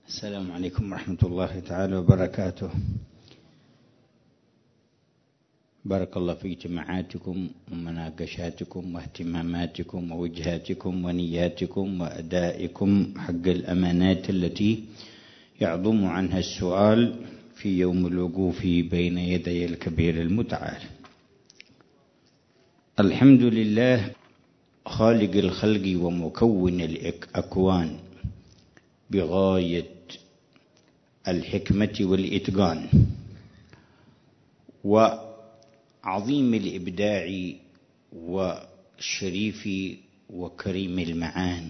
السلام عليكم ورحمة الله تعالى وبركاته. بارك الله في جماعاتكم ومناقشاتكم واهتماماتكم ووجهاتكم ونياتكم وأدائكم حق الأمانات التي يعظم عنها السؤال في يوم الوقوف بين يدي الكبير المتعال. الحمد لله خالق الخلق ومكون الأكوان بغاية الحكمة والإتقان وعظيم الإبداع وشريف وكريم المعاني،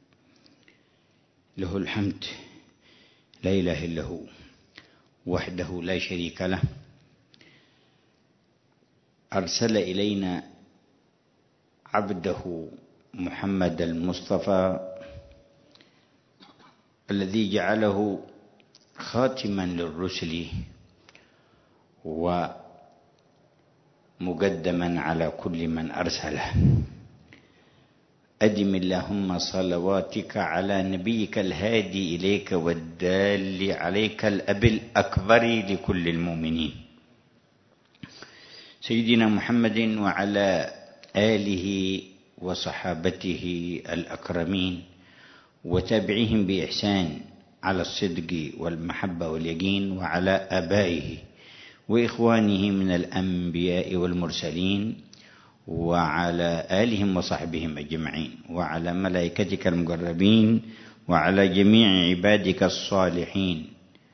له الحمد لا إله إلا هو وحده لا شريك له. أرسل إلينا عبده محمد المصطفى الذي جعله خاتما للرسل ومقدما على كل من أرسله. أدم اللهم صلواتك على نبيك الهادي إليك والدال عليك الأب الأكبر لكل المؤمنين سيدنا محمد وعلى آله وصحابته الأكرمين وتابعيهم بإحسان على الصدق والمحبة واليقين، وعلى آبائه وإخوانه من الأنبياء والمرسلين وعلى آلهم وصحبهم أجمعين، وعلى ملائكتك المقربين وعلى جميع عبادك الصالحين،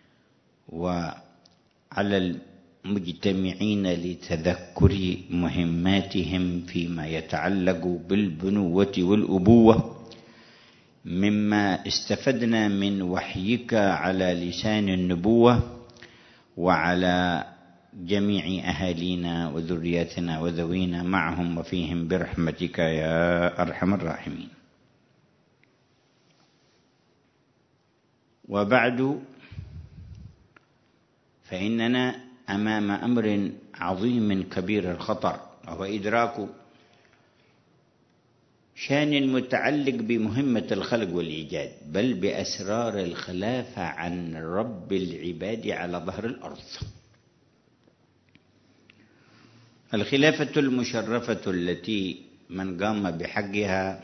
وعلى المجتمعين لتذكر مهماتهم فيما يتعلق بالبنوة والأبوة مما استفدنا من وحيك على لسان النبوة، وعلى جميع أهالينا وذرياتنا وذوينا معهم وفيهم برحمتك يا أرحم الراحمين. وبعد، فإننا أمام أمر عظيم كبير الخطر، وهو إدراك شان متعلق بمهمة الخلق والإيجاد، بل بأسرار الخلافة عن رب العباد على ظهر الأرض. الخلافة المشرفة التي من قام بحقها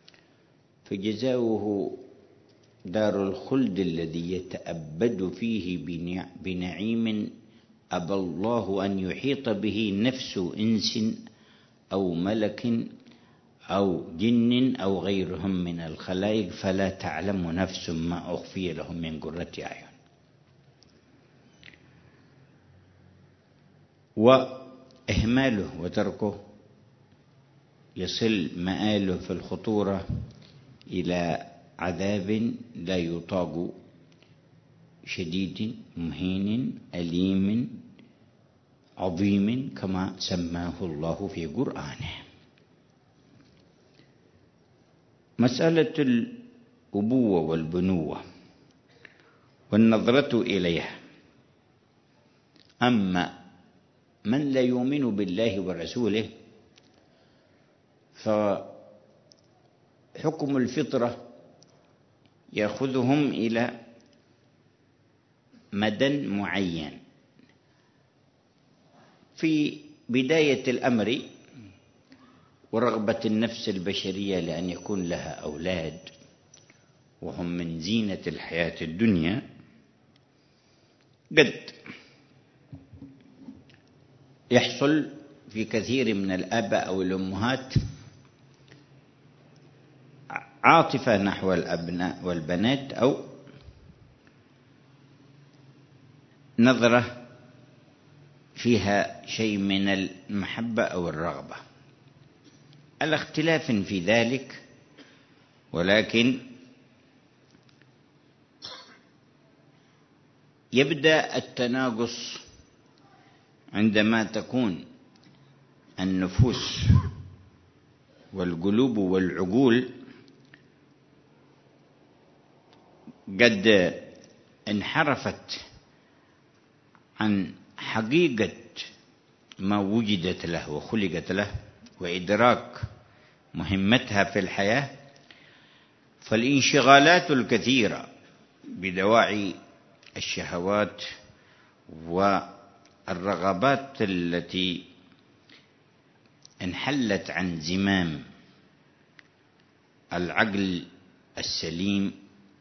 فجزاؤه دار الخلد الذي يتأبد فيه بنعيم أبى الله أن يحيط به نفس إنس أو ملك أو جن أو غيرهم من الخلائق، فلا تعلم نفس ما أخفي لهم من قرة أعين. وإهماله وتركه يصل مآله في الخطورة إلى عذاب لا يطاق، شديد مهين أليم عظيم كما سماه الله في قرآنه. مسألة الأبوة والبنوة والنظرة إليها، أما من لا يؤمن بالله ورسوله فحكم الفطرة يأخذهم إلى مدى معين. في بداية الأمر ورغبة النفس البشرية لأن يكون لها أولاد وهم من زينة الحياة الدنيا، قد يحصل في كثير من الآباء أو الأمهات عاطفة نحو الأبناء والبنات، أو نظرة فيها شيء من المحبة أو الرغبة، على اختلاف في ذلك. ولكن يبدأ التناقص عندما تكون النفوس والقلوب والعقول قد انحرفت عن حقيقة ما وجدت له وخلقت له وإدراك مهمتها في الحياة، فالانشغالات الكثيرة بدواعي الشهوات والرغبات التي انحلت عن زمام العقل السليم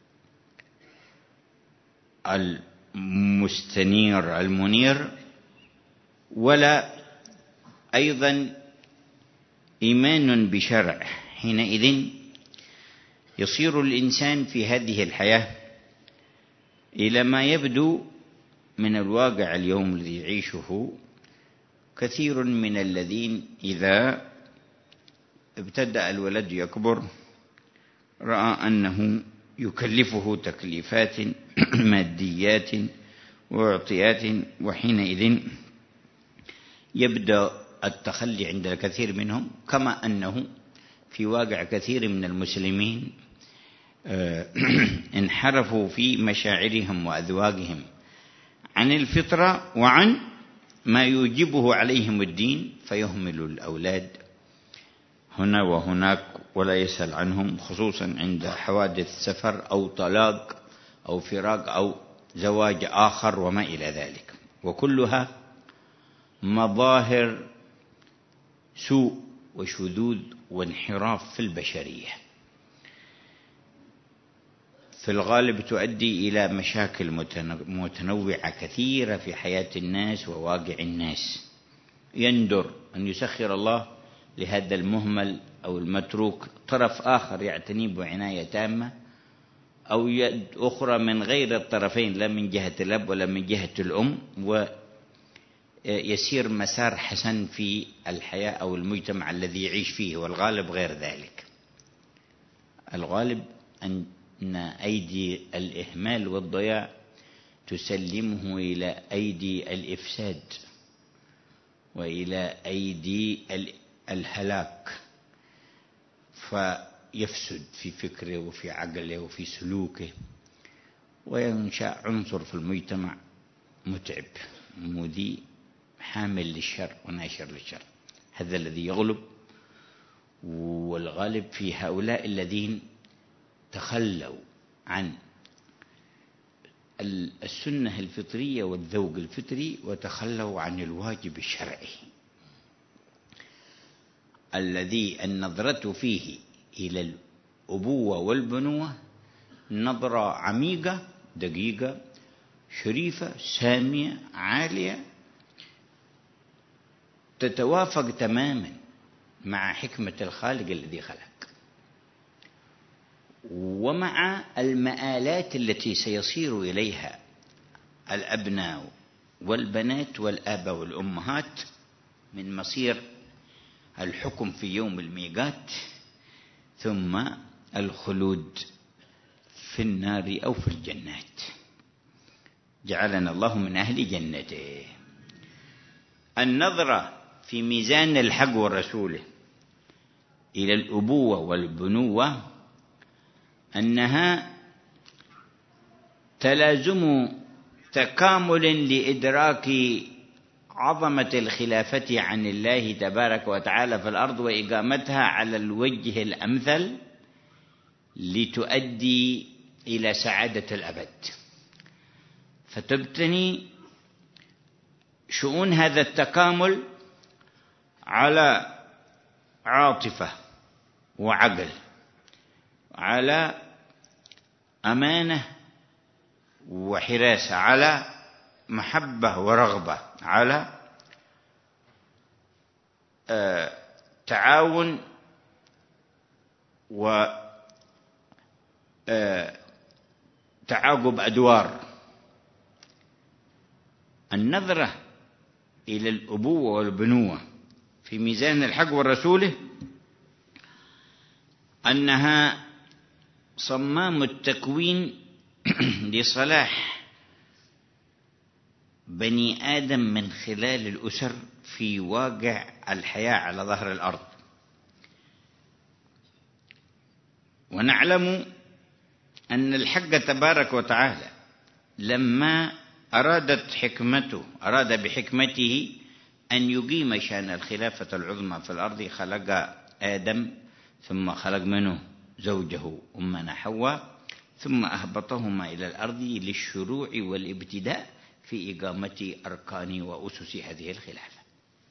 المستنير المنير، ولا أيضا إيمان بشرع. حينئذ يصير الإنسان في هذه الحياة إلى ما يبدو من الواقع اليوم الذي يعيشه كثير من الذين إذا ابتدأ الولد يكبر رأى أنه يكلفه تكليفات ماديات واعطيات، وحينئذ يبدأ التخلي عند الكثير منهم، كما أنه في واقع كثير من المسلمين انحرفوا في مشاعرهم وأذواقهم عن الفطرة وعن ما يوجبه عليهم الدين، فيهمل الأولاد هنا وهناك ولا يسأل عنهم، خصوصا عند حوادث سفر أو طلاق أو فراق أو زواج آخر وما إلى ذلك، وكلها مظاهر سوء وشذوذ وانحراف في البشرية، في الغالب تؤدي إلى مشاكل متنوعة كثيرة في حياة الناس وواقع الناس. يندر أن يسخر الله لهذا المهمل أو المتروك طرف آخر يعتني بعناية تامة، أو يد أخرى من غير الطرفين، لا من جهة الأب ولا من جهة الأم، ويسير مسار حسن في الحياة أو المجتمع الذي يعيش فيه، والغالب غير ذلك. الغالب أن أيدي الإهمال والضياع تسلمه إلى أيدي الإفساد وإلى أيدي الهلاك، فيفسد في فكره وفي عقله وفي سلوكه، وينشأ عنصر في المجتمع متعب مذيء حامل للشر وناشر للشر. هذا الذي يغلب، والغالب في هؤلاء الذين تخلوا عن السنة الفطرية والذوق الفطري وتخلوا عن الواجب الشرعي الذي النظرة فيه إلى الأبوة والبنوة نظرة عميقة دقيقة شريفة سامية عالية، تتوافق تماما مع حكمة الخالق الذي خلق، ومع المآلات التي سيصير إليها الأبناء والبنات والآباء والأمهات من مصير الحكم في يوم الميقات، ثم الخلود في النار أو في الجنات. جعلنا الله من أهل جنته. النظرة في ميزان الحق والرسول إلى الأبوة والبنوة أنها تلازم تكامل لإدراك عظمة الخلافة عن الله تبارك وتعالى في الأرض وإقامتها على الوجه الأمثل لتؤدي إلى سعادة الأبد، فتبتني شؤون هذا التكامل على عاطفة وعقل، على أمانة وحراسة، على محبة ورغبة، على تعاون وتعاقب أدوار. النظرة إلى الأبوة والبنوة في ميزان الحق والرسول أنها صمام التكوين لصلاح بني آدم من خلال الأسر في واقع الحياة على ظهر الأرض. ونعلم أن الحق تبارك وتعالى لما أراد بحكمته أن يقيم شأن الخلافة العظمى في الأرض خلق آدم، ثم خلق منه زوجه أمنا حواء، ثم أهبطهما إلى الأرض للشروع والابتداء في إقامة أركان وأسس هذه الخلافة.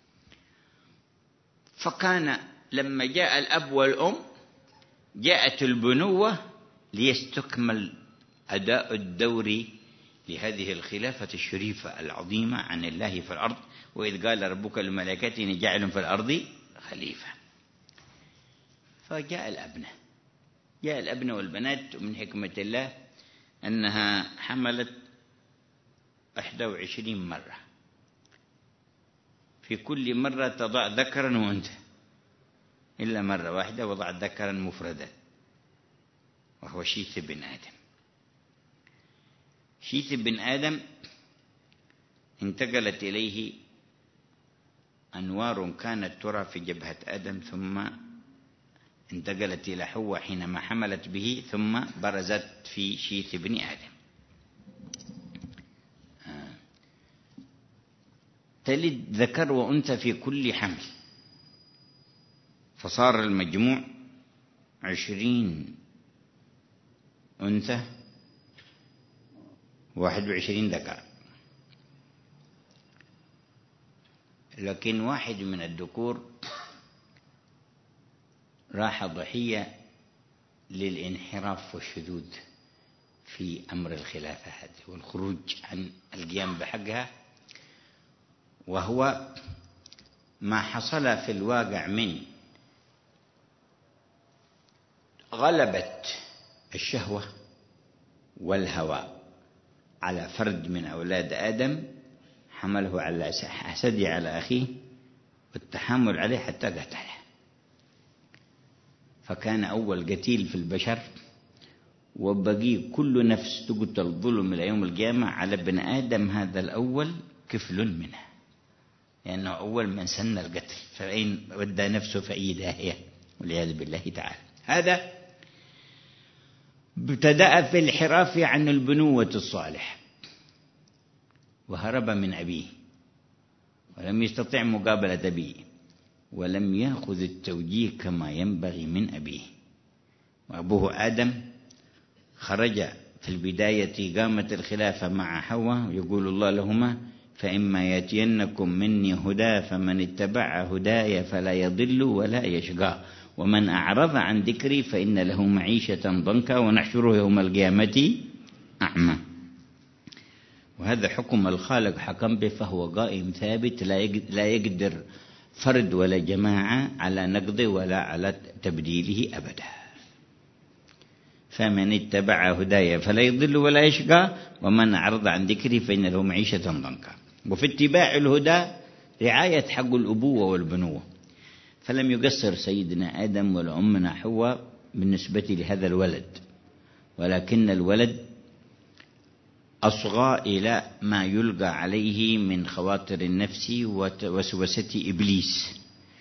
فكان لما جاء الأب والأم جاءت البنوة ليستكمل أداء الدور لهذه الخلافة الشريفة العظيمة عن الله في الأرض. وإذ قال ربك للملائكة إني جاعل في الأرض خليفة. فجاء الأبناء، جاء الأبناء والبنات، ومن حكمة الله أنها حملت 21 مرة، في كل مرة تضع ذكرا وأنثى، إلا مرة واحدة وضعت ذكرا مفردا وهو شيث بن آدم. شيث بن آدم انتقلت إليه أنوار كانت ترى في جبهة آدم، ثم انتقلت إلى حواء حينما حملت به، ثم برزت في شيث بن آدم. تلد ذكر وأنثى في كل حمل، فصار المجموع 20 أنثى 21 ذكر. لكن واحد من الذكور راح ضحية للانحراف والشذوذ في أمر الخلافة هذه والخروج عن القيام بحقها، وهو ما حصل في الواقع من غلبة الشهوة والهوى على فرد من أولاد آدم، حمله على حسده على أخيه والتحامل عليه حتى قتله. فكان أول قتيل في البشر، وبقي كل نفس تقتل ظلم إلى يوم القيامة على ابن آدم هذا الأول كفل منه، لأنه أول من سن القتل، فإن ودى نفسه فأي داهية والعياذ بالله تعالى. هذا ابتدأ في الانحراف عن البنوة الصالحة، وهرب من أبيه ولم يستطع مقابلة أبيه، ولم يأخذ التوجيه كما ينبغي من أبيه. وأبوه آدم خرج في البداية قامت الخلافة مع حواء، يقول الله لهما فإما يأتينكم مني هدى فمن اتبع هداي فلا يضل ولا يشقى ومن أعرض عن ذكري فإن له معيشة ضنكا ونحشره يوم القيامة أعمى. وهذا حكم الخالق حكم به، فهو قائم ثابت، لا يقدر فرد ولا جماعة على نقضه ولا على تبديله أبدا. فمن اتبع هدايا فلا يضل ولا يشقى ومن أعرض عن ذكري فإن له معيشة ضنكا. وفي اتباع الهدى رعاية حق الأبوة والبنوة، فلم يقصر سيدنا آدم ولا أمنا حواء بالنسبة لهذا الولد، ولكن الولد أصغى إلى ما يلقى عليه من خواطر النفس ووسوسة إبليس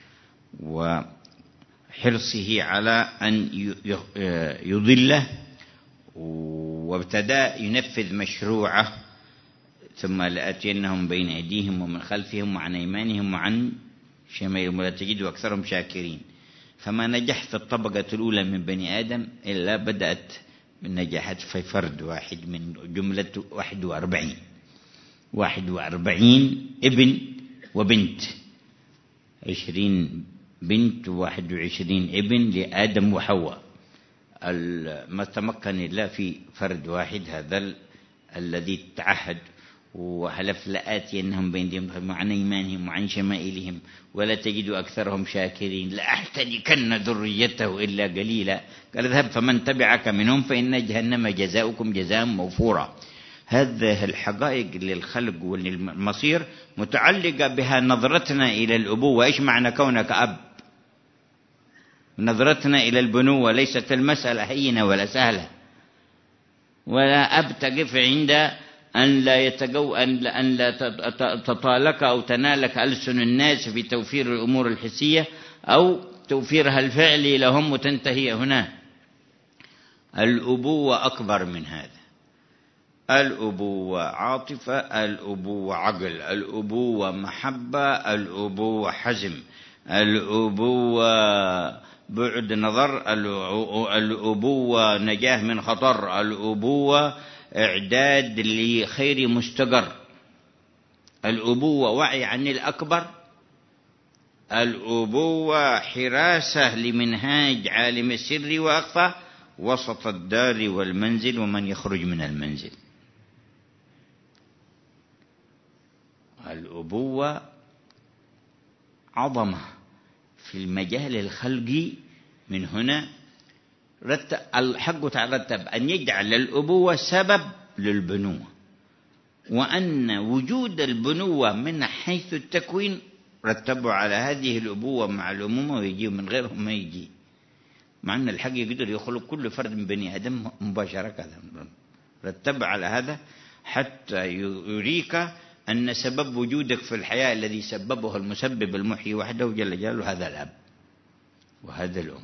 وحرصه على أن يضله، وابتدأ ينفذ مشروعه. ثم لآتينهم بين أيديهم ومن خلفهم وعن أيمانهم وعن شمائلهم ولا تجد أكثرهم شاكرين. فما نجح في الطبقة الأولى من بني آدم إلا بدأت نجحت في فرد واحد من جملة 41 ابن وبنت، 20 بنت و21 ابن لآدم وحواء. ما تمكن الله في فرد واحد، هذا الذي تعهد وحلف لآتينهم بين أيديهم وعن أيمانهم وعن شمائلهم ولا تجد أكثرهم شاكرين لأحتنكن ذريته إلا قليلا. قال اذهب فمن تبعك منهم فإن جهنم جزاؤكم جزاء موفورا. هذه الحقائق للخلق والمصير متعلقة بها نظرتنا إلى الأبوة. إيش معنى كونك أب؟ نظرتنا إلى البنوة ليست المسألة هينة ولا سهلة، ولا أب تقف عند أن لا تطالك أو تنالك ألسن الناس في توفير الأمور الحسية أو توفيرها الفعلي لهم وتنتهي هنا. الأبوة أكبر من هذا. الأبوة عاطفة، الأبوة عقل، الأبوة محبة، الأبوة حزم، الأبوة بعد نظر، الأبوة نجاة من خطر، الأبوة إعداد لخير مستقر، الأبوة وعي عن الأكبر، الأبوة حراسة لمنهاج عالم السر وأخفى، وسط الدار والمنزل ومن يخرج من المنزل. الأبوة عظمة في المجال الخلقي. من هنا الحق ترتب أن يجعل الأبوة سبب للبنوة، وأن وجود البنوة من حيث التكوين رتبوا على هذه الأبوة مع الأمومة، ويجي من غيرهم ما يجي، مع أن الحق يقدر يخلق كل فرد من بني آدم مباشرة كذا، رتب على هذا حتى يريك أن سبب وجودك في الحياة الذي سببه المسبب المحيي وحده جل جلاله هذا الأب وهذا الأم.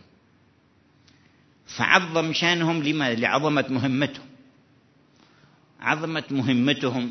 فعظم شانهم لما؟ لعظمة مهمتهم، عظمة مهمتهم.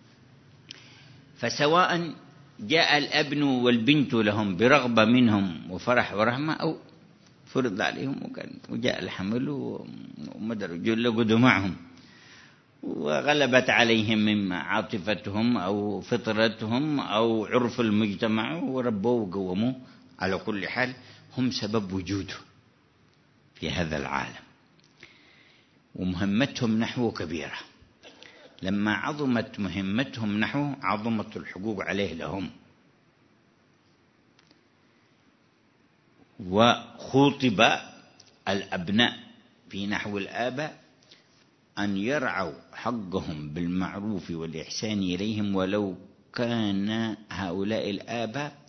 فسواء جاء الابن والبنت لهم برغبة منهم وفرح ورحمة، أو فرض عليهم وجاء الحمل ومدر جلقوا معهم وغلبت عليهم من عاطفتهم أو فطرتهم أو عرف المجتمع وربوا وقوموا. على كل حال هم سبب وجوده في هذا العالم، ومهمتهم نحو كبيرة. لما عظمت مهمتهم نحو عظمت الحقوق عليه لهم. وخوطب الأبناء في نحو الآباء أن يرعوا حقهم بالمعروف والإحسان إليهم، ولو كان هؤلاء الآباء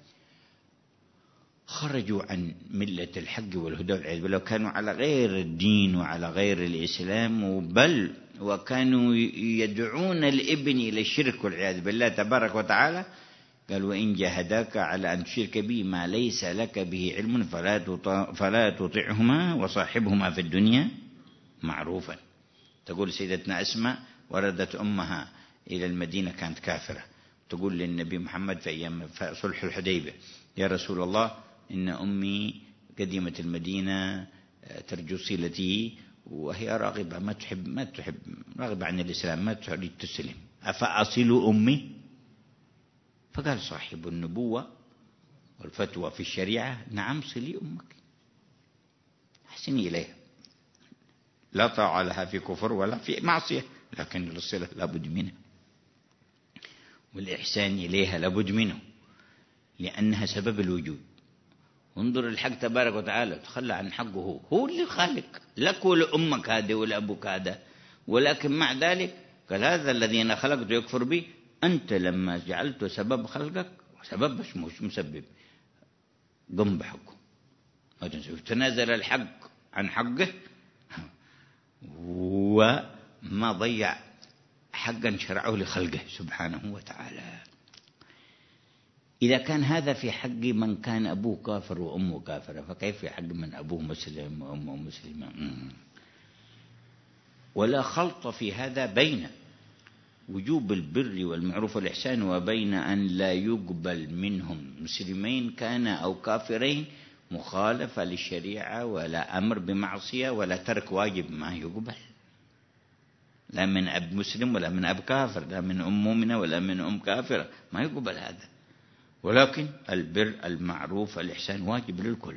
خرجوا عن ملة الحق والهدى والعياذ بالله، كانوا على غير الدين وعلى غير الإسلام، بل وكانوا يدعون الابن إلى الشرك والعياذ بالله تبارك وتعالى. قال: وإن جاهداك على أن تشرك بي ما ليس لك به علم فلا تطعهما وصاحبهما في الدنيا معروفا. تقول سيدتنا أسماء وردت أمها إلى المدينة كانت كافرة، تقول للنبي محمد في أيام صلح الحديبية: يا رسول الله، إن أمي قديمة المدينة ترجو صلتي وهي راغبة ما تحب راغبة عن الإسلام، ما تريد تسلم، أفأصل أمي؟ فقال صاحب النبوة والفتوى في الشريعة: نعم، صلي أمك، أحسني إليها، لا طاعة لها في كفر ولا في معصية، لكن الصلة لابد منها، والإحسان إليها لابد منه، لأنها سبب الوجود. انظر الحق تبارك وتعالى تخلى عن حقه، هو اللي خالق لك ولأمك هذا ولأبوك هذا، ولكن مع ذلك قال: هذا الذي أنا خلقته يكفر بي. أنت لما جعلته سبب خلقك، سبب مش مسبب، قم بحقه، ما تنسوا. تنازل الحق عن حقه وما ضيع حقا شرعه لخلقه سبحانه وتعالى. إذا كان هذا في حق من كان أبوه كافر وأمه كافرة، فكيف في حق من أبوه مسلم وأمه مسلمة؟ ولا خلط في هذا بين وجوب البر والمعروف والإحسان وبين أن لا يقبل منهم مسلمين كان أو كافرين مخالفة للشريعة، ولا أمر بمعصية ولا ترك واجب ما يقبل، لا من أب مسلم ولا من أب كافر، لا من أم مؤمنة ولا من أم كافرة، ما يقبل هذا. ولكن البر المعروف الإحسان واجب للكل،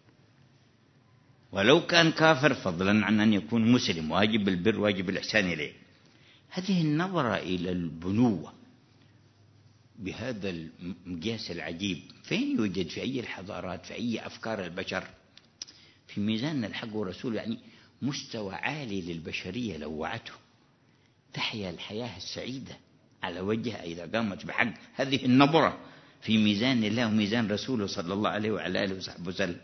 ولو كان كافر فضلا عن أن يكون مسلم، واجب البر واجب الإحسان إليه. هذه النظرة إلى البنوة بهذا المقياس العجيب فين يوجد؟ في أي الحضارات؟ في أي أفكار البشر؟ في ميزان الحق والرسول، يعني مستوى عالي للبشرية لو وعته تحيا الحياة السعيدة على وجهها إذا قامت بحق هذه النظرة في ميزان الله وميزان رسوله صلى الله عليه وعلى آله وصحبه وسلم.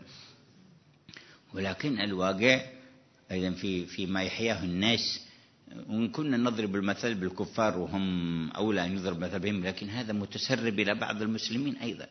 ولكن الواقع أيضا في ما يحياه الناس، وإن كنا نضرب المثل بالكفار وهم أولى أن يضرب مثل بهم، لكن هذا متسرب إلى بعض المسلمين أيضا.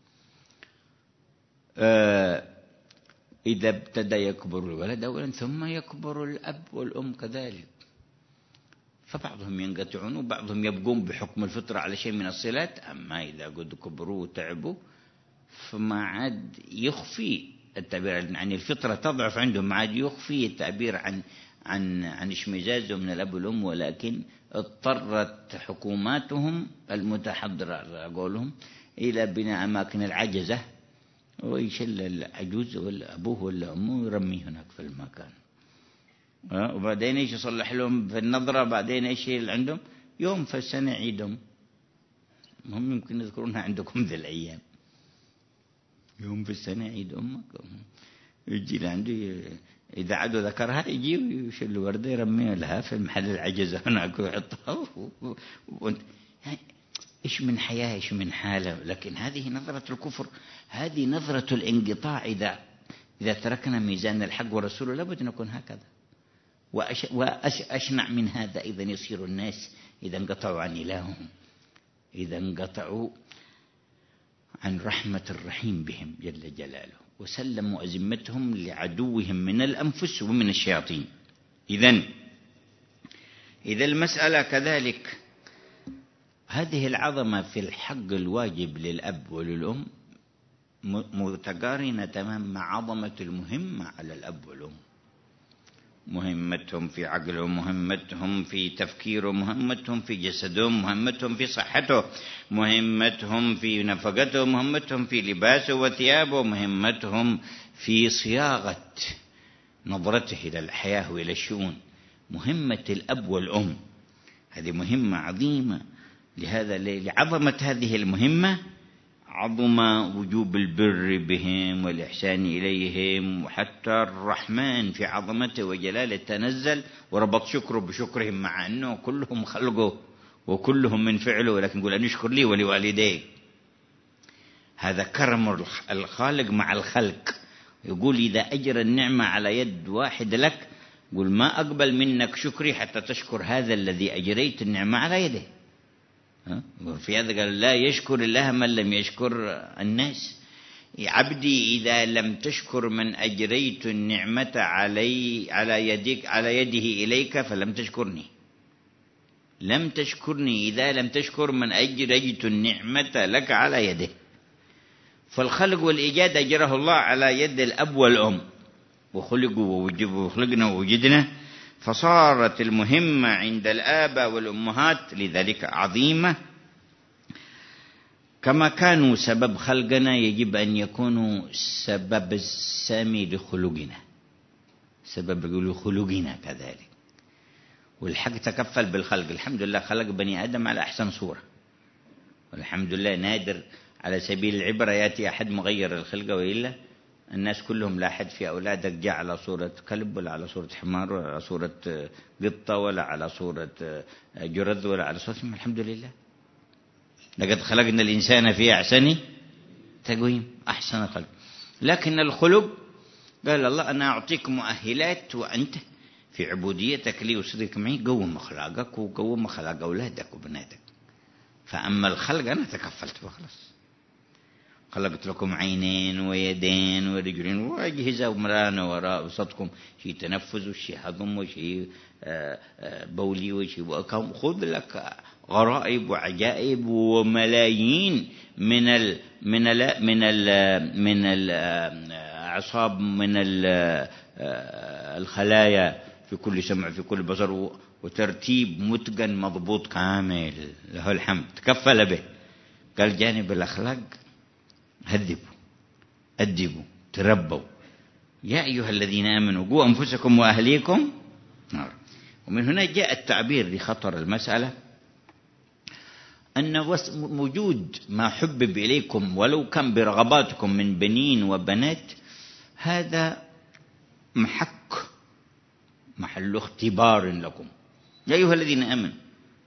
إذا ابتدى يكبر الولد أولا ثم يكبر الأب والأم كذلك، فبعضهم ينقطعون وبعضهم يبقون بحكم الفطرة على شيء من الصلات. أما إذا قد كبروا وتعبوا فما عاد يخفي التعبير عن الفطرة تضعف عندهم، عاد يخفي التعبير عن اشمئزازهم من الأب والأم، ولكن اضطرت حكوماتهم المتحضرة على قولهم إلى بناء أماكن العجزة، ويشل العجوز ولا أبوه ولا أمه ويرميه هناك في المكان، وبعدين إيش يصلح لهم في النظرة، بعدين إيش اللي عندهم يوم في السنة عيدهم، هم يمكن يذكرونها عندكم ذي الأيام، يوم في السنة عيد أمك، يجي لعنده إذا عدو ذكرها يجي ويشيل وردة يرميها لها في محل العجزة هناك ويحطها إيش من حياة إيش من حالة. لكن هذه نظرة الكفر، هذه نظرة الانقطاع. إذا تركنا ميزان الحق ورسوله لابد أن نكون هكذا. وأشنع من هذا أيضا يصير الناس إذا انقطعوا عن إلههم، إذا انقطعوا عن رحمة الرحيم بهم جل جلاله، وسلموا أزمتهم لعدوهم من الأنفس ومن الشياطين. إذا المسألة كذلك، هذه العظمة في الحق الواجب للأب وللأم متقارنة تماما مع عظمة المهمة على الأب والأم، مهمتهم في عقلهم، مهمتهم في تفكيرهم، مهمتهم في جسدهم، مهمتهم في صحته، مهمتهم في نفقته، مهمتهم في لباسه وثيابه، مهمتهم في صياغة نظرته إلى الحياة وإلى الشؤون. مهمة الأب والأم هذه مهمة عظيمة. لهذا لعظمة هذه المهمة عظم وجوب البر بهم والإحسان إليهم، وحتى الرحمن في عظمته وجلاله تنزل وربط شكره بشكرهم، مع أنه كلهم خلقه وكلهم من فعله، ولكن يقول أن يشكر لي ولوالديه. هذا كرم الخالق مع الخلق. يقول إذا أجر النعمة على يد واحد لك، يقول ما أقبل منك شكري حتى تشكر هذا الذي أجريت النعمة على يده. في هذا قال لا يشكر الله من لم يشكر الناس. عبدي إذا لم تشكر من أجريت النعمة على يده إليك فلم تشكرني. لم تشكرني إذا لم تشكر من أجريت النعمة لك على يده. فالخلق والإيجاد أجره الله على يد الأب والأم، وخلقوا وخلقنا ووجدنا، فصارت المهمة عند الآباء والأمهات لذلك عظيمة. كما كانوا سبب خلقنا يجب أن يكونوا سبب السامي لخلقنا، سبب لخلقنا كذلك. والحق تكفل بالخلق. الحمد لله خلق بني آدم على أحسن صورة، والحمد لله نادر على سبيل العبرة يأتي أحد مغير الخلقة، وإلا الناس كلهم لا أحد في أولادك جاء على صورة كلب ولا على صورة حمار ولا على صورة قطة ولا على صورة جرذ ولا على صورة. الحمد لله لقد خلقنا الإنسان في أحسن تقويم، أحسن خلق. لكن الخلق قال الله أنا أعطيك مؤهلات وأنت في عبوديتك لي وصدقك معي قوم أخلاقك وقوم أخلاق أولادك وبناتك. فأما الخلق أنا تكفلت وخلص. خلقت لكم عينين ويدين ورجلين وأجهزة ومرانة وراء وسطكم، شيء تنفس وشيء هضم وشيء بولي وشيء. خذ لك غرائب وعجائب وملايين من الأعصاب، من الخلايا في كل سمع في كل بصر، وترتيب متقن مضبوط كامل له الحمد تكفل به. قال جانب الأخلاق هذبوا أدبوا تربوا يا أيها الذين آمنوا قوا أنفسكم وأهليكم نار. ومن هنا جاء التعبير لخطر المسألة أن وجود ما حبب إليكم ولو كان برغباتكم من بنين وبنات، هذا محل اختبار لكم. يا أيها الذين آمنوا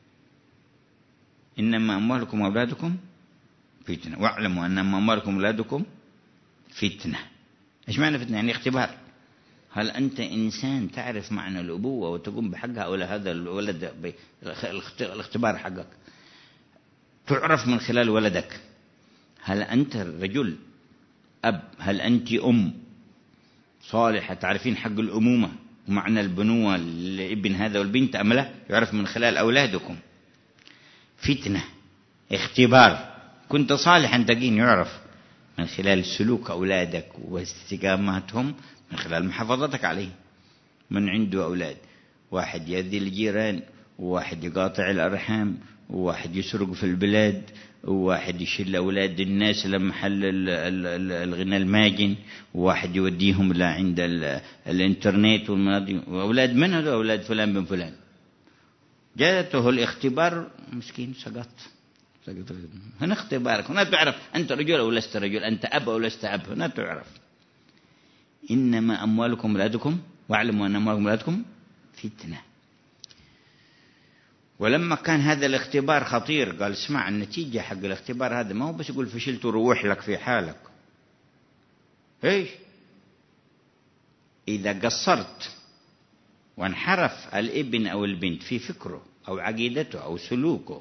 إنما أموالكم وأولادكم فتنة واعلموا أنما أموالكم وأولادكم فتنة. إيش معنى فتنة؟ يعني اختبار. هل أنت إنسان تعرف معنى الأبوة وتقوم بحقها، أو هذا الولد الاختبار حقك تعرف من خلال ولدك؟ هل أنت رجل أب؟ هل أنت أم صالحة تعرفين حق الأمومة ومعنى البنوة لابن هذا والبنت أم لا؟ يعرف من خلال أولادكم. فتنة اختبار. كنت صالحا تقين يعرف، من خلال سلوك أولادك واستقاماتهم، من خلال محافظتك عليهم. من عنده أولاد واحد يأذي الجيران، وواحد يقاطع الأرحام، وواحد يسرق في البلاد، وواحد يشيل أولاد الناس لمحل الغنى الماجن، وواحد يوديهم لعند الإنترنت والمناطق، وأولاد من هذول؟ أولاد فلان بن فلان. جاءته الاختبار، مسكين سقط. هنا اختبارك، هنا تعرف أنت رجل أو لست رجل، أنت أب أو لست أب، هنا تعرف. إنما أموالكم أولادكم، واعلموا أن أموالكم أولادكم فتنة. ولما كان هذا الاختبار خطير قال اسمع، النتيجة حق الاختبار هذا ما هو بس يقول فشلت وروح لك في حالك. ايش؟ إذا قصرت وانحرف الابن أو البنت في فكره أو عقيدته أو سلوكه،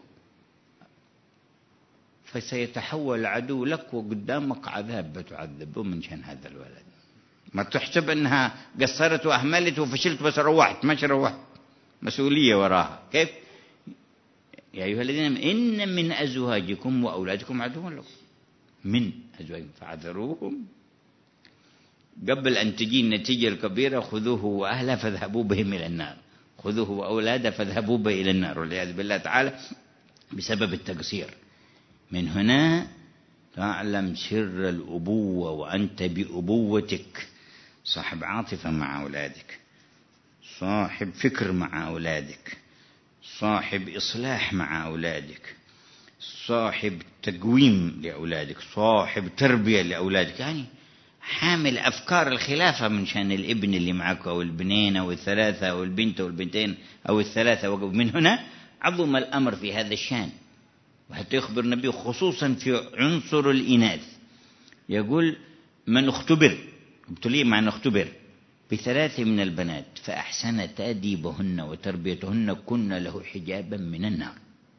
فسيتحول العدو لك، وقدامك عذاب بتعذبه من شان هذا الولد. ما تحسب أنها قصرت وأهملت وفشلت بس روحت، مش روحت، مسؤولية وراها. كيف؟ يا أيها الذين إن من أزواجكم وأولادكم عدو لكم، من أزواجكم فاحذروهم قبل أن تجي النتيجة الكبيرة. خذوه وأهله فاذهبوا بهم إلى النار، خذوه وأولاده فاذهبوا به إلى النار، والعياذ بالله تعالى بسبب التقصير. من هنا تعلم سر الأبوة، وأنت بأبوتك صاحب عاطفة مع أولادك، صاحب فكر مع أولادك، صاحب إصلاح مع أولادك، صاحب تقويم لأولادك، صاحب تربية لأولادك، يعني حامل أفكار الخلافة من شأن الابن اللي معك أو البنين أو الثلاثة أو البنت أو البنتين أو الثلاثة. من هنا عظم الأمر في هذا الشأن. وحتى يخبر النبي خصوصا في عنصر الإناث، يقول من اختبر، ابتلي معنى اختبر بثلاث من البنات فأحسن تأديبهن وتربيتهن كن له حجابا من النار.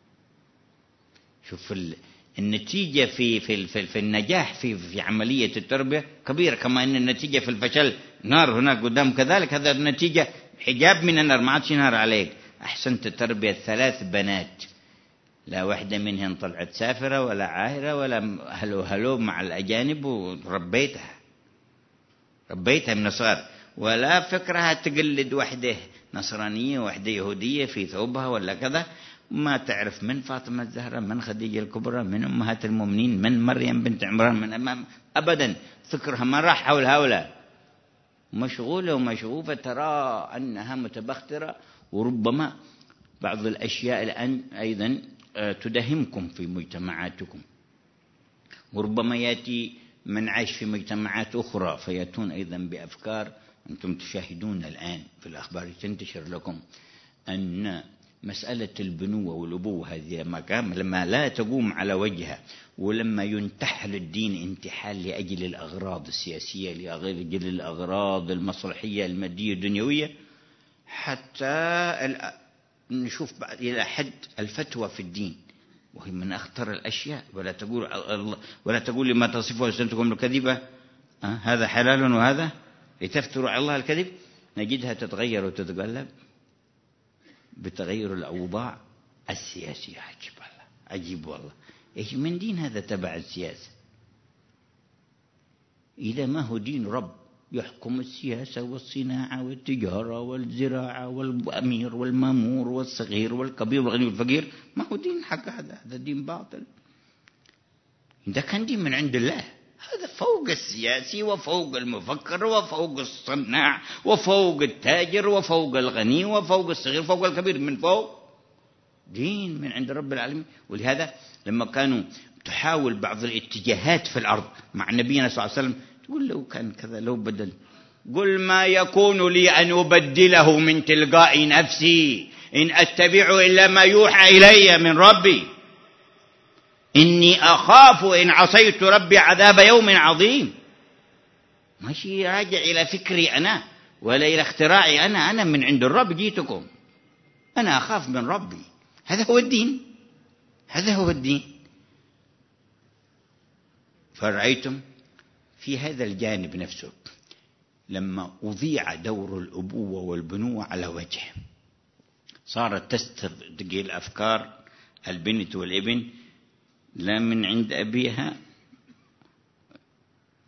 شوف النتيجة في النجاح في عملية التربية كبيرة، كما أن النتيجة في الفشل نار هناك قدام، كذلك هذا النتيجة حجاب من النار، ما عادش نار عليك. أحسنت تربية ثلاث بنات، لا واحدة منهن طلعت سافرة ولا عاهرة ولا هلو مع الأجانب، وربيتها من صغر، ولا فكرها تقلد واحدة نصرانية وواحدة يهودية في ثوبها ولا كذا. ما تعرف من فاطمة الزهراء، من خديجة الكبرى، من أمهات المؤمنين، من مريم بنت عمران، من أمام أبدا. فكرها ما راح حول هؤلاء، مشغولة ومشغوفة، ترى أنها متبخترة. وربما بعض الأشياء الآن أيضا تدهمكم في مجتمعاتكم، وربما يأتي من عاش في مجتمعات أخرى فيأتون أيضا بأفكار. أنتم تشاهدون الآن في الأخبار تنتشر لكم أن مسألة البنوة والأبوة هذه لما لا تقوم على وجهها، ولما ينتحل الدين انتحال لأجل الأغراض السياسية، لأجل الأغراض المصلحية المادية الدنيوية، حتى نشوف إلى حد الفتوى في الدين، وهي من أخطر الأشياء. ولا تقول لما تصفه ألسنتكم الكذبة هذا حلال وهذا لتفتروا على الله الكذب. نجدها تتغير وتتقلب بتغير الأوضاع السياسية. عجيب والله، عجيب والله. إيش من دين هذا تبع السياسة؟ إذا ما هو دين رب يحكم السياسة والصناعة والتجارة والزراعة والأمير والمامور والصغير والكبير والغني والفقير، ما هو دين حق هذا دين باطل. إذا كان دين من عند الله، هذا فوق السياسي وفوق المفكر وفوق الصناع وفوق التاجر وفوق الغني وفوق الصغير وفوق الكبير، من فوق دين من عند رب العالمين. ولهذا لما كانوا تحاول بعض الاتجاهات في الأرض مع نبينا صلى الله عليه وسلم، تقول لو كان كذا لو بدل، قل ما يكون لي أن أبدله من تلقاء نفسي إن أتبع إلا ما يوحى إلي من ربي إني أخاف إن عصيت ربي عذاب يوم عظيم. ماشي راجع إلى فكري أنا ولا إلى اختراعي أنا من عند الرب جيتكم، أنا أخاف من ربي. هذا هو الدين، هذا هو الدين. فرأيتم في هذا الجانب نفسه لما أضيع دور الأبوة والبنوة على وجه، صارت تستبقي الأفكار البنت والابن لا من عند أبيها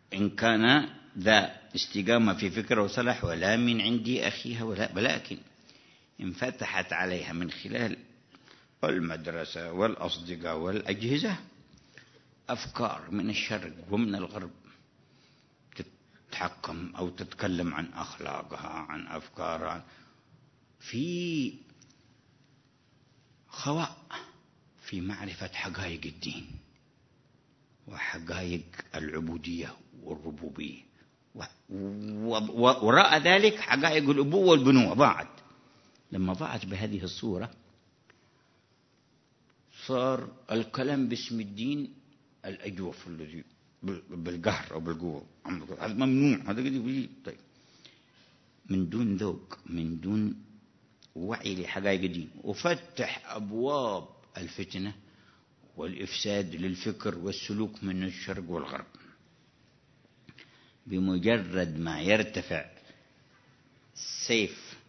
إن كان ذا استقامة في فكرة وصلح، ولا من عندي أخيها ولكن انفتحت عليها من خلال المدرسة والأصدقاء والأجهزة أفكار من الشرق ومن الغرب تتحكم أو تتكلم عن أخلاقها، عن أفكارها، في خواء في معرفة حقائق الدين وحقائق العبودية والربوبية، وراء ذلك حقائق الأبوة والبنوة ضاعت. لما ضاعت بهذه الصورة صار الكلام باسم الدين الأجوف الذي بالقهر أو بالقوة، هذا ممنوع، هذا طيب، من دون ذوق، من دون وعي لحقائق الدين، وفتح أبواب الفتنة والإفساد للفكر والسلوك من الشرق والغرب. بمجرد ما يرتفع سيف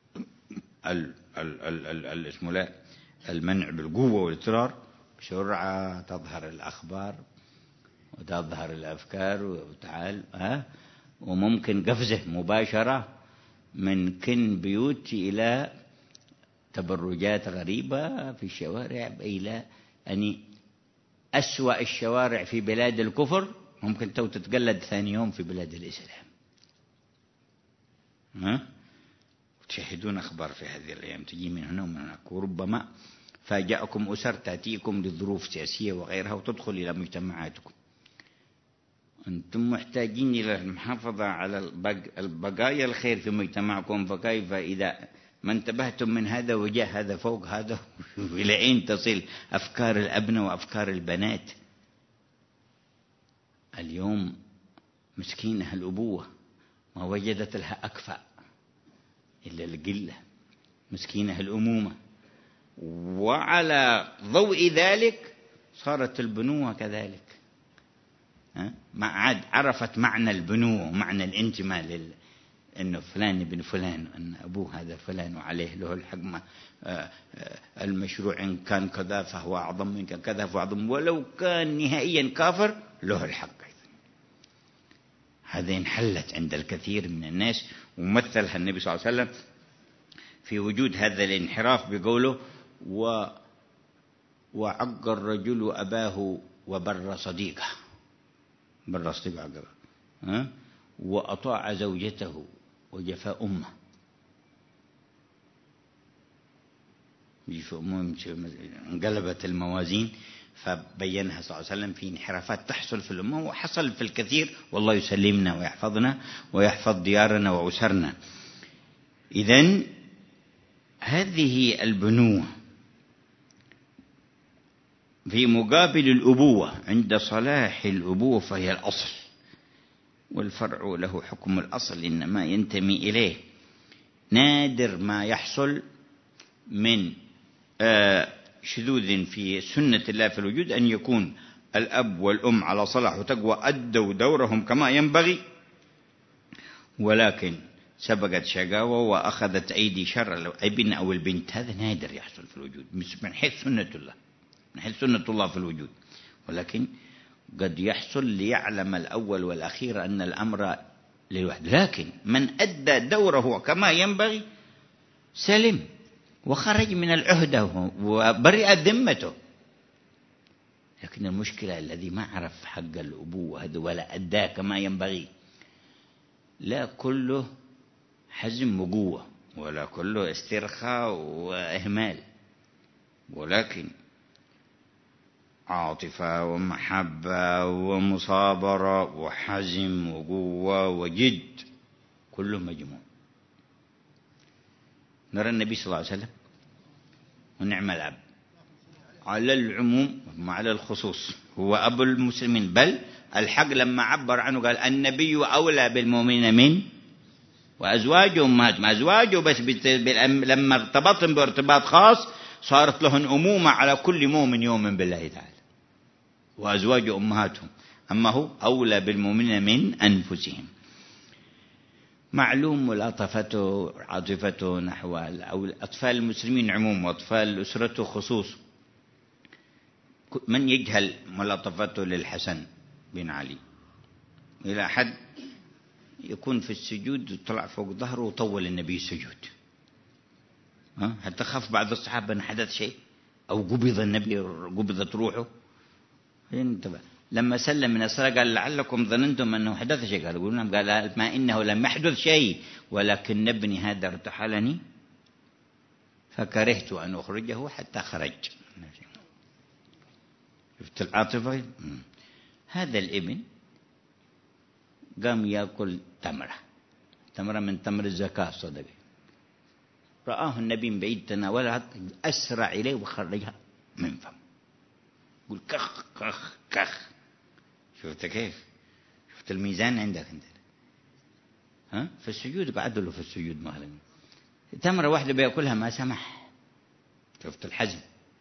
المنع بالقوة والاضطرار، بسرعة تظهر الأخبار وتظهر الأفكار وتعال وممكن قفزة مباشرة من كن بيوت إلى تبرجات غريبة في الشوارع، إلى يعني أسوأ الشوارع في بلاد الكفر ممكن تتقلد ثاني يوم في بلاد الإسلام. تشاهدون أخبار في هذه الأيام تجي من هنا ومن هناك، وربما فاجأكم أسر تأتيكم لظروف سياسية وغيرها وتدخل إلى مجتمعاتكم. أنتم محتاجين إلى المحافظة على البقايا الخير في مجتمعكم، فكيف إذا ما انتبهتم من هذا وجاء هذا فوق هذا؟ إلى أين تصل أفكار الأبناء وأفكار البنات؟ اليوم مسكينة الأبوة ما وجدت لها أكفأ إلا القلة، مسكينة الأمومة، وعلى ضوء ذلك صارت البنوة كذلك. ما عاد عرفت معنى البنوة ومعنى الانتماء إنه فلان ابن فلان، أن أبوه هذا فلان وعليه له الحق، المشروع إن كان كذا فهو أعظم منك، كذا فهو أعظم، ولو كان نهائيا كافر له الحق. هذه انحلت عند الكثير من الناس، ومثلها النبي صلى الله عليه وسلم في وجود هذا الانحراف بقوله: وعق الرجل أباه وبر صديقه، بر صديقه، وأطاع زوجته وجفى أمه. انقلبت الموازين، فبينها صلى الله عليه وسلم في انحرافات تحصل في الأمة، وحصل في الكثير، والله يسلمنا ويحفظنا ويحفظ ديارنا وأسرنا. إذن هذه البنوة في مقابل الأبوة، عند صلاح الأبوة فهي الأصل، والفرع له حكم الأصل إنما ينتمي إليه. نادر ما يحصل من شذوذ في سنة الله في الوجود أن يكون الأب والأم على صلاح وتقوى أدوا دورهم كما ينبغي، ولكن سبقت شقاوة وأخذت أيدي شر الابن أو البنت. هذا نادر يحصل في الوجود من حيث سنة الله، من حيث سنة الله في الوجود، ولكن قد يحصل ليعلم الأول والأخير أن الأمر للوحد. لكن من أدى دوره كما ينبغي سلم وخرج من العهدة وبرئت ذمته. لكن المشكلة الذي ما عرف حق الأبوة هذا ولا أداه كما ينبغي، لا كله حزم وقوة ولا كله استرخاء وإهمال، ولكن عاطفة ومحبة ومصابرة وحزم وقوة وجد، كله مجموع. نرى النبي صلى الله عليه وسلم ونعم الأب على العموم وعلى الخصوص، هو أبو المسلمين، بل الحق لما عبر عنه قال: النبي أولى بالمؤمنين من وأزواجه أمهاتهم. أزواجه بس لما ارتبطهم بارتباط خاص صارت لهم أمومة على كل مؤمن يؤمن بالله تعالى، وأزواجه أمهاتهم، أما هو أولى بالمؤمنين من أنفسهم. معلوم ملاطفته عاطفته نحو أطفال المسلمين عموم وأطفال أسرته خصوص. من يجهل ملاطفته للحسن بن علي إلى حد يكون في السجود وطلع فوق ظهره وطول النبي السجود، حتى خاف بعض الصحابة أن حدث شيء أو قبض النبي، قبضت روحه. انتبه لما سلم من الصلاة قال لعلكم ظننتم أنه حدث شيء، قالوا نعم، قال ما إنه لم يحدث شيء ولكن ابني هذا ارتحلني فكرهت أن أخرجه حتى خرج. شفت العاطفة. هذا الابن قام يأكل تمرة من تمر الزكاة صدقه، رآه النبي من بعيد تناولها، أسرع إليه وخرجها من فم، يقول كخ كخ كخ. شفت كيف؟ شفت الميزان عندك انت. في السجود قعدوا له في السجود مهلا تمرة واحدة بيأكلها ما سمح. شفت الحزم.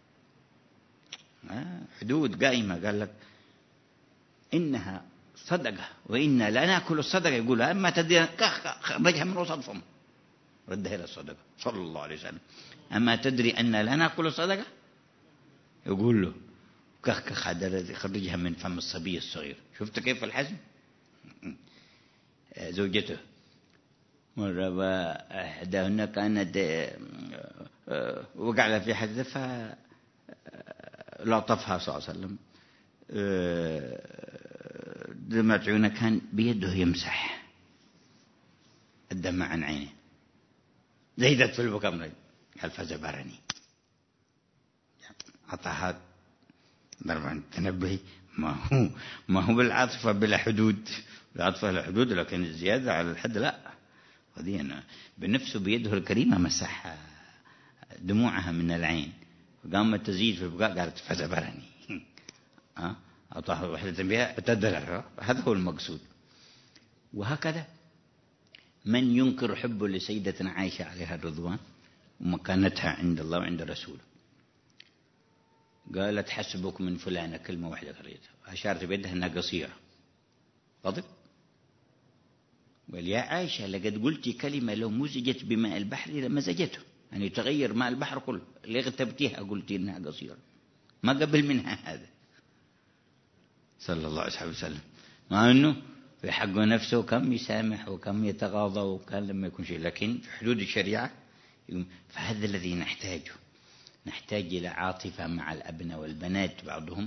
حدود قائمة. قال لك إنها صدقة وإنا لا نأكل الصدقة، يقول أما تدري خرجها من وسط فم، ردها إلى الصدقة صلى الله عليه وسلم. أما تدري أن لا نأكل الصدقة، يقول له كخ خرجها من فم الصبي الصغير. شفت كيف الحزم. زوجته مرة إحداهن كانت وقع لها في حدث فلاطفها صلى الله عليه وسلم، دمعت عيونه، كان بيده يمسح الدمع عن عينه، زيدت في البكاء، قال فزبرني، أعطاها ضربا تنبهي. ما هو بالعاطفة بلا حدود، العاطفة لا حدود، لكن الزيادة على الحد لا. هذه بنفسه بيده الكريمة مسح دموعها من العين، قامت تزيد في البكاء، قالت فزبرني، أعطاها وحدة بها اعتدل. هذا هو المقصود. وهكذا من ينكر حبه لسيدتنا عائشة عليها الرضوان ومكانتها عند الله وعند رسوله، قالت حسبك من فلانة، كلمة واحدة قريتها، أشارت بيدها أنها قصيرة، غضب. قال يا عائشة لقد قلت كلمة لو مزجت بماء البحر لمزجته، يعني تغير ماء البحر كله، اللي اغتبتيها قلت إنها قصيرة، ما قبل منها هذا صلى الله عليه وسلم. مع أنه في حقه نفسه كم يسامح وكم يتغاضى وكان لما يكون شيء، لكن في حدود الشريعة. فهذا الذي نحتاجه، نحتاج إلى عاطفة مع الأبناء والبنات. بعضهم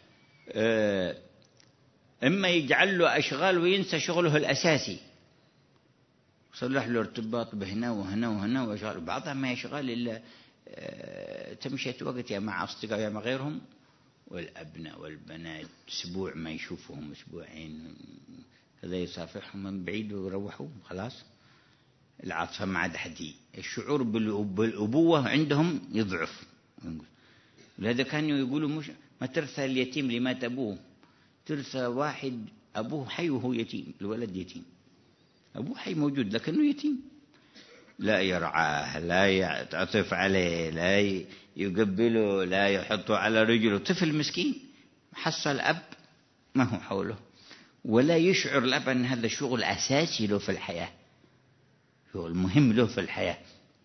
إما يجعل له أشغال وينسى شغله الأساسي، صلح له ارتباط بهنا وهنا وهنا وأشغال، بعضها ما يشغال إلا تمشية وقت يا مع أصدقاء يا مع غيرهم. والأبناء والبنات أسبوع ما يشوفهم، أسبوعين، هذا يصافحهم من بعيد ويروحوا خلاص، العاطفة ما عاد حدي، الشعور بالأبوة عندهم يضعف. ولهذا كانوا يقولوا مش ما ترثى اليتيم اللي مات أبوه، ترثى واحد أبوه حي وهو يتيم، الولد يتيم، أبوه حي موجود لكنه يتيم، لا يرعاه، لا يعطف عليه، لا يقبله، لا يحطه على رجله، طفل مسكين حصل أب ما هو حوله، ولا يشعر الأب أن هذا الشغل أساسي له في الحياة، شغل مهم له في الحياة.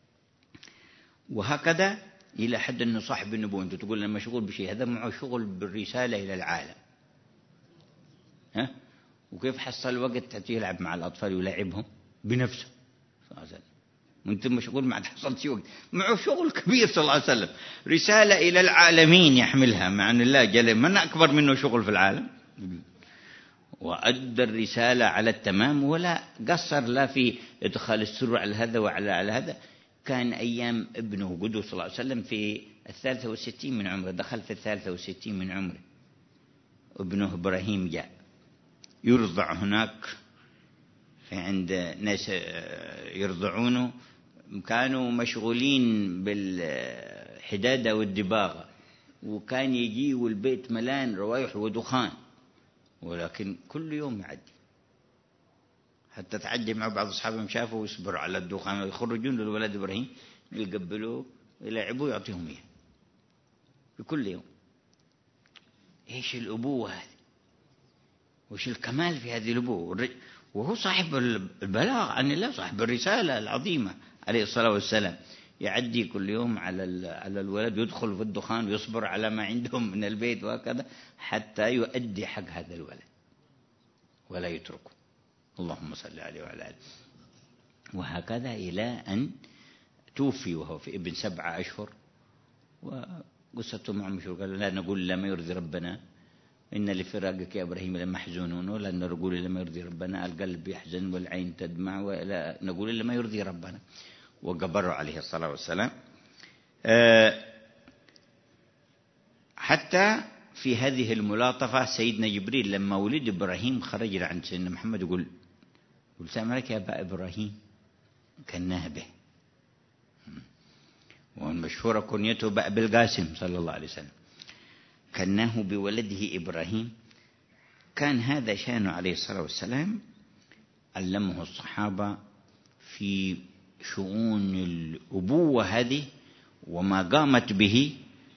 وهكذا إلى حد أنه صاحب النبوة، أنت تقول لما مشغول بشيء، هذا معه شغل بالرسالة إلى العالم. وكيف حصل وقت يلعب مع الأطفال ويلعبهم بنفسه صلى الله عليه وسلم، وانت مشغول ما حصلت شيء وقت، معه شغل كبير صلى الله عليه وسلم، رسالة إلى العالمين يحملها، مع أن الله جل من أكبر منه شغل في العالم، وأدى الرسالة على التمام ولا قصر لا في إدخال السر على هذا وعلى هذا. كان أيام ابنه قدوس صلى الله عليه وسلم في 63 من عمره، دخل في 63 من عمره، ابنه إبراهيم جاء يرضع هناك، عند ناس يرضعونه، كانوا مشغولين بالحدادة والدباغة، وكان يجي والبيت ملان روايح ودخان، ولكن كل يوم يعدي، حتى تعجب مع بعض أصحابهم شافوا يصبروا على الدخان ويخرجون للولد إبراهيم يقبلوه يلعبوه يعطيهم إياه بكل يوم. إيش الأبوة هذه، وإيش الكمال في هذه الأبوة، وهو صاحب البلاغ عن الله، صاحب الرسالة العظيمة عليه الصلاة والسلام، يعدي كل يوم على الولد، يدخل في الدخان ويصبر على ما عندهم من البيت وهكذا حتى يؤدي حق هذا الولد. ولا يتركه. اللهم صل عليه وعلى آله. وهكذا إلى أن توفي وهو في ابن 7 أشهر. وقصته مع مشهور، قال لا نقول لما يرضي ربنا، إن لفراقك يا إبراهيم لمحزونون، ولا نقول لما يرضي ربنا، القلب يحزن والعين تدمع، ولا نقول لما يرضي ربنا. وقبره عليه الصلاة والسلام. حتى في هذه الملاطفة سيدنا جبريل لما ولد إبراهيم خرج عند سيدنا محمد يقول سلام عليك يا أبا إبراهيم، كناه به. والمشهورة كنيته بأبي القاسم صلى الله عليه وسلم، كناه بولده إبراهيم. كان هذا شأنه عليه الصلاة والسلام، علمه الصحابة في شؤون الأبوة هذه وما قامت به،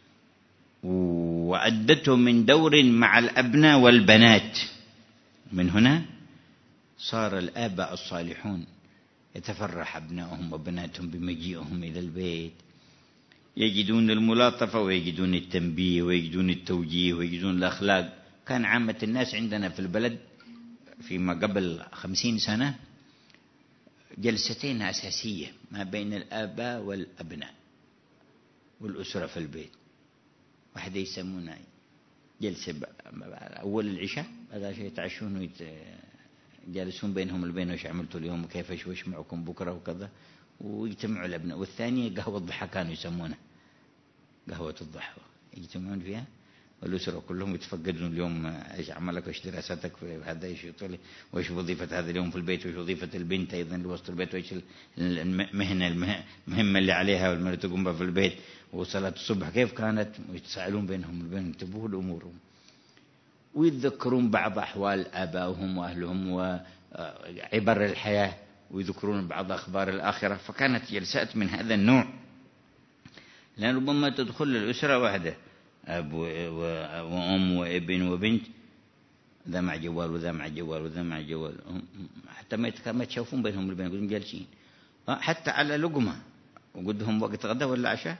وأدته من دور مع الأبناء والبنات. من هنا صار الآباء الصالحون يتفرح أبنائهم وبناتهم بمجيئهم إلى البيت، يجدون الملاطفة ويجدون التنبيه ويجدون التوجيه ويجدون الأخلاق. كان عامة الناس عندنا في البلد فيما قبل 50 سنة جلستين أساسية ما بين الآباء والأبناء والأسرة في البيت. واحدة يسمونها جلسة أول العشاء، هذا شيء يتعشون ويجالسون بينهم البين، وش عملتوا اليوم وكيف وش معكم بكرة وكذا، ويجتمعوا الأبناء. والثانية قهوة الضحى كانوا يسمونها، قهوة الضحى يجتمعون فيها والأسرة كلهم يتفقدون اليوم ايش عملك وايش دراستك في هذا، ايش وايش وظيفة هذا اليوم في البيت، وايش وظيفة البنت أيضا اللي وسط البيت، وايش المهمة اللي عليها والمرة تقوم بها في البيت، وصلاة الصبح كيف كانت، ويتساءلون بينهم البين، ينتبهوا لأمورهم ويتذكرون بعض أحوال آبائهم وأهلهم وعبر الحياة، ويذكرون بعض أخبار الآخرة. فكانت جلسات من هذا النوع، لأن ربما تدخل الأسرة واحدة، أب وأم وابن وبنت، ذا مع جوال وذا مع جوال وذا مع جوال، حتى ما تشوفون بينهم البين، يقولون جالسين حتى على لقمة وقدهم وقت غدا ولا عشاء.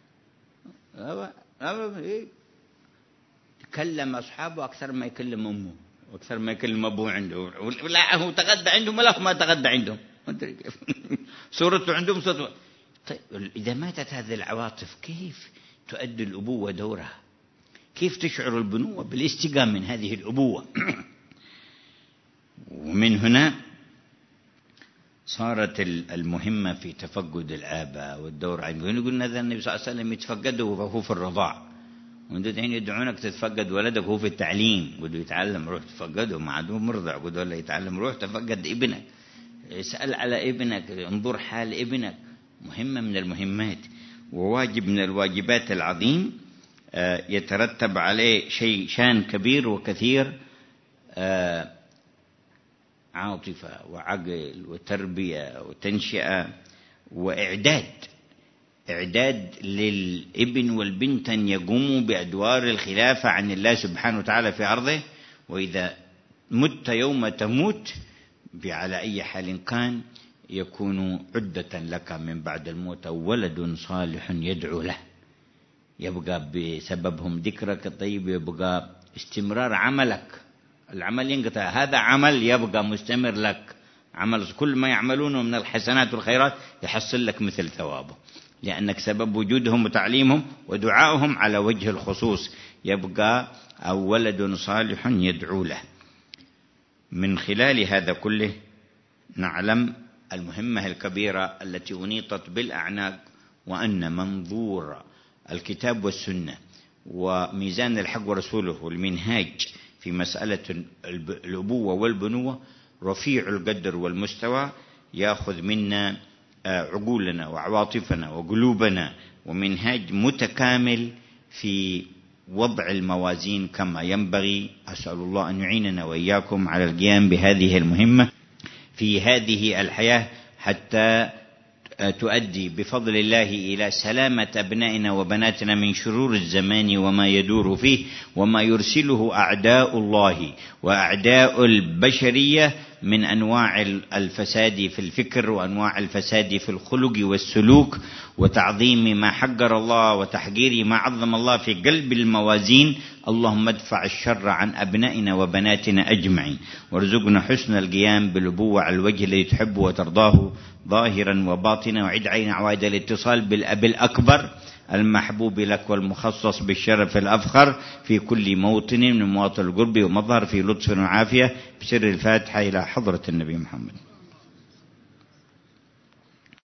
يكلم أصحابه أكثر ما يكلم أمه وأكثر ما يكلم أبوه عنده، ولا هو تغدى عندهم ولا ما تغدى عندهم. صورته عندهم صورته. طيب إذا ماتت هذه العواطف كيف تؤدي الأبوة دورها؟ كيف تشعر البنوة بالاستقامة من هذه الأبوة؟ ومن هنا صارت المهمة في تفقد الآباء والدور عنهم. قلنا ذا النبي صلى الله عليه وسلم يتفقده وهو في الرضاع، وندين يدعونك تتفقد ولدك هو في التعليم، قدوا يتعلم روح تفقده، ما عاد مرضع قدوا لا يتعلم روح تفقد ابنك، اسأل على ابنك، انظر حال ابنك. مهمة من المهمات وواجب من الواجبات العظيم يترتب عليه شان كبير وكثير، عاطفة وعقل وتربية وتنشئة وإعداد للابن والبنت أن يقوموا بأدوار الخلافة عن الله سبحانه وتعالى في أرضه. وإذا مت يوم تموت على أي حال كان يكون عدة لك من بعد الموت، ولد صالح يدعو له، يبقى بسببهم ذكرك الطيب، يبقى استمرار عملك. العمل ينقطع، هذا عمل يبقى مستمر لك، عمل كل ما يعملونه من الحسنات والخيرات يحصل لك مثل ثوابه، لأنك سبب وجودهم وتعليمهم ودعائهم على وجه الخصوص، يبقى أو ولد صالح يدعو له. من خلال هذا كله نعلم المهمة الكبيرة التي أنيطت بالأعناق، وأن منظور الكتاب والسنة وميزان الحق ورسوله والمنهاج في مسألة الأبوة والبنوة رفيع القدر والمستوى، يأخذ منا عقولنا وعواطفنا وقلوبنا، ومنهاج متكامل في وضع الموازين كما ينبغي. أسأل الله أن يعيننا وإياكم على القيام بهذه المهمة في هذه الحياة، حتى تؤدي بفضل الله إلى سلامة أبنائنا وبناتنا من شرور الزمان وما يدور فيه وما يرسله أعداء الله وأعداء البشرية من أنواع الفساد في الفكر وأنواع الفساد في الخلق والسلوك وتعظيم ما حقر الله وتحقير ما عظم الله في قلب الموازين. اللهم ادفع الشر عن أبنائنا وبناتنا أجمعين، وارزقنا حسن القيام بالأبوة على الوجه الذي تحبه وترضاه ظاهرا وباطنا، وعد علينا عوائد الاتصال بالأب الأكبر المحبوب لك والمخصص بالشرف الأفخر في كل موطن من مواطن القرب ومظهر، في لطف وعافية، بسر الفاتحة إلى حضرة النبي محمد.